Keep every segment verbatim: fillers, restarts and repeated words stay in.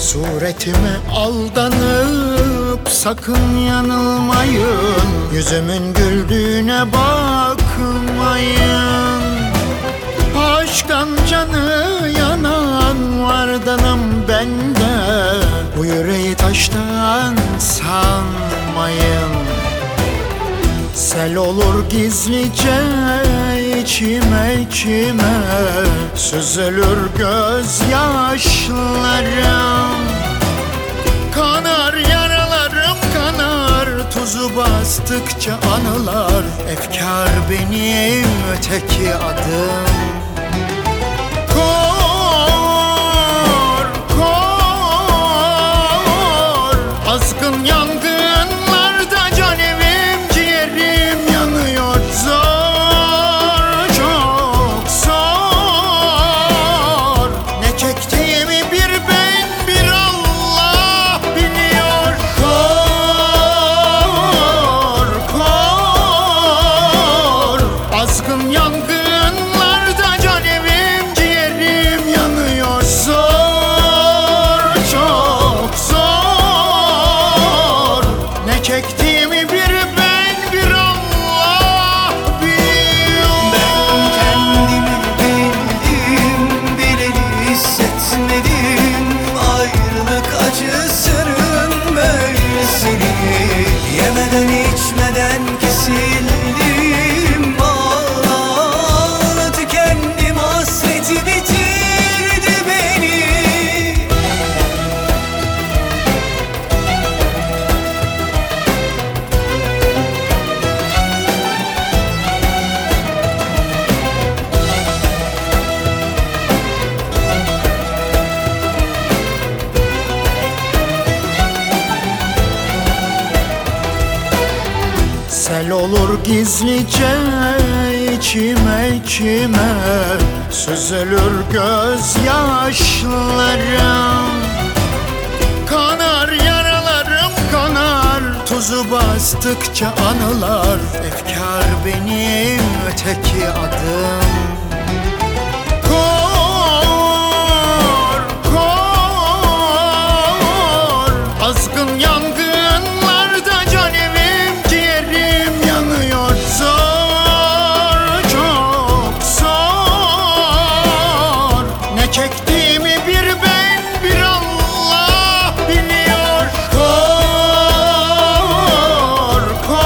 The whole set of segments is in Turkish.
Suretime aldanıp sakın yanılmayın, yüzümün güldüğüne bakmayın. Aşktan canı yanan vardanım bende, bu yüreği taştan sanmayın. Sel olur gizlice içime içime, süzülür gözyaşlarım. Kanar yaralarım kanar, tuzu bastıkça anılar. Efkar benim öteki adım. Kor, kor, azgın yangınlarda can evim ciğerim yanıyor. Zor, çok zor, ne çektiğimi bir ben bir Allah biliyor. Kor, kor, azgın yangınlarda can evim ciğerim yanıyor. Zor, çok zor, ne çektiğimi bir ben bir Allah biliyor. Ben kendimi bildim, bileli hissetmedim. Ayrılık acısının böylesini. Yemeden içmeden kesildim. Ağla tükendim, hasreti bitirdi beni. Sel olur gizlice içime içime, süzülür gözyaşlarım. Kanar yaralarım kanar, tuzu bastıkça anılar. Efkar benim öteki adım. Kor, kor, azgın yangınlarda can evim ciğerim yanıyor. Zor, çok zor, ne çektiğimi bir ben bir Allah biliyor. Kor,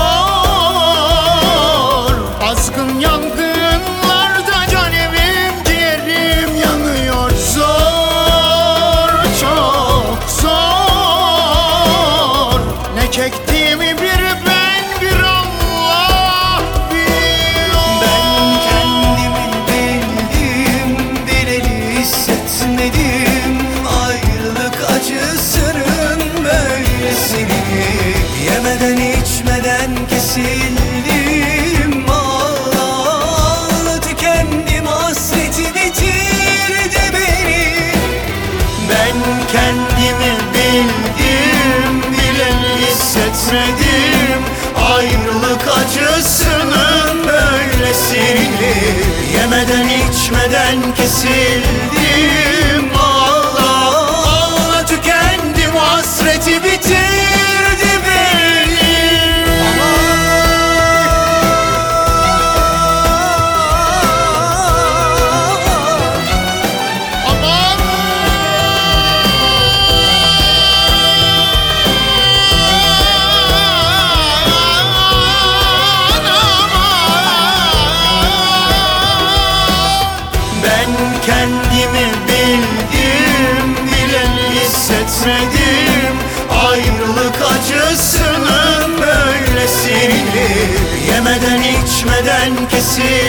kor, azgın yangınlarda can evim ciğerim yanıyor. Zor, çok zor, ne çektiğimi bir ben bir Allah biliyor. Ben kendimi bildim, bileli hissetmedim. Ayrılık acısının böylesini. Yemeden içmeden kesildim. Ağla tükendim, hasreti bitirdi beni. Ben kendimi bildim, bileni hissetmedim. Ayrılık acısının böylesini. Yemeden içmeden kesildim. Ağla, ağla tükendim, hasreti bitirdi beni. Aman, ben kendimi bildim, bileni hissetmedim. Ayrılık acısının böylesini. Yemeden içmeden kesildim.